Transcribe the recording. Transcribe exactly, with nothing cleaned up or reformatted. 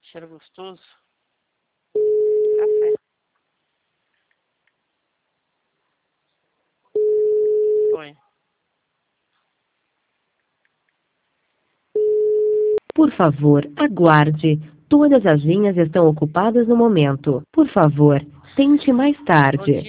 Cheiro gostoso. Café. Foi. Por favor, aguarde. Todas as linhas estão ocupadas no momento. Por favor, tente mais Bom tarde. dia.